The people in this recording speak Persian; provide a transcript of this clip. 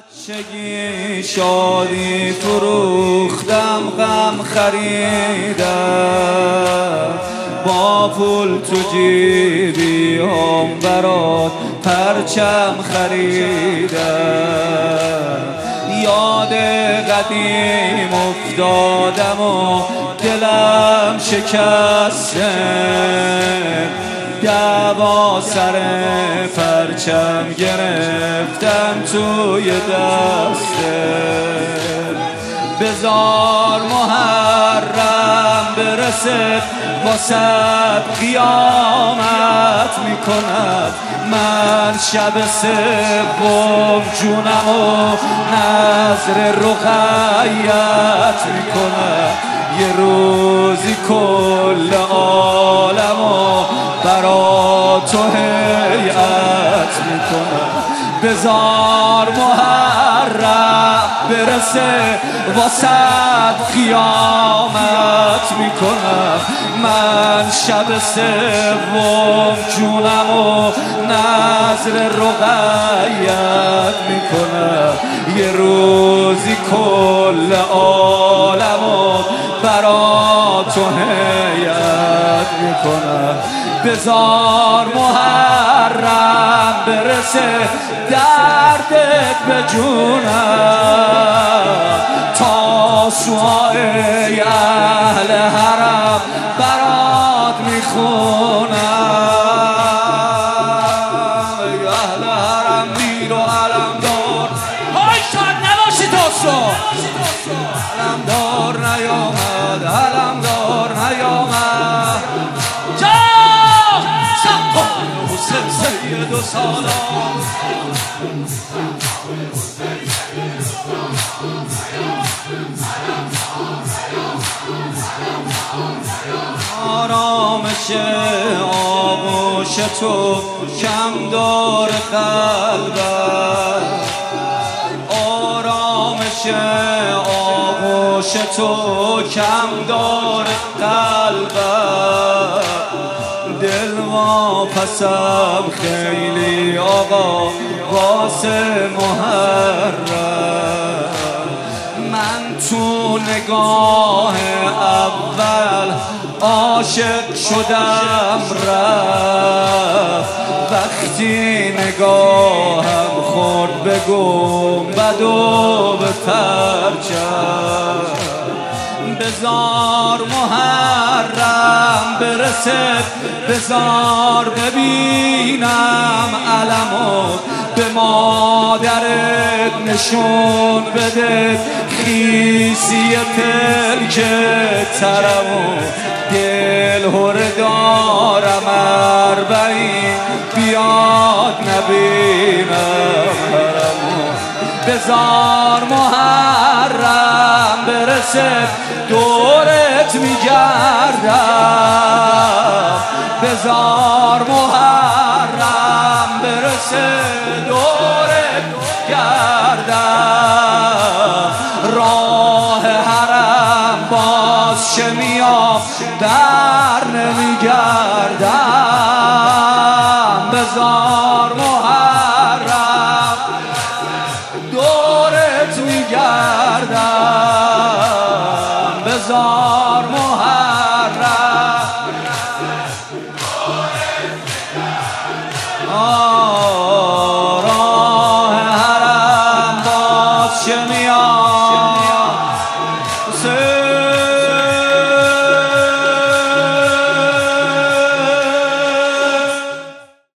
شگی شادی فروختم، غم خریدم، با پول تو جیبی هم برات پرچم خریدم. یاد قدیم افتادم و دلم شکسته، دعوا سر پرچم گرفتم توی دسته. بزار محرم برسه واسه قیامت میکند، من شب سوم جونم و نظر رقیت میکند. یه روزی کل عالمو برا تو هیئت میکنم. بزار محرم برسه واسه قیامت میکنم، من شب سوم جونم و نظر رقیت میکنم. یه روزی کل عالمو برا تو هیئت میکنم. بزار محرم برسه دردت به جونم، تا سوای اهل حرم برات میخونم. اهل حرم میر و علمدار، های شاد نباشی دوستو، علمدار نیامد، علمدار نیامد. حسین سید و سالار، آرامش آغوش تو کم دار قلبم، آرامش آغوش تو کم دار قلبم. دل واپسم خیلی آقا واسه محرم، من تو نگاه اول عاشق شدم رفت، وقتی نگاهم خورد به گنبد و به پرچم. بزار محرم برسه، بزار ببینم علمو، به مادرت نشون بده خیسی پلک ترمو. دل هر دارم اربعین بیاد نبینم حرمو. بزار محرم برسه دورت میگردم، بزار محرم برسه دورت گردم. راه حرم باز چه میام در نمیگردم. بزار محرم دورت میگردم، بزار محرم راه حرم باز چه میاد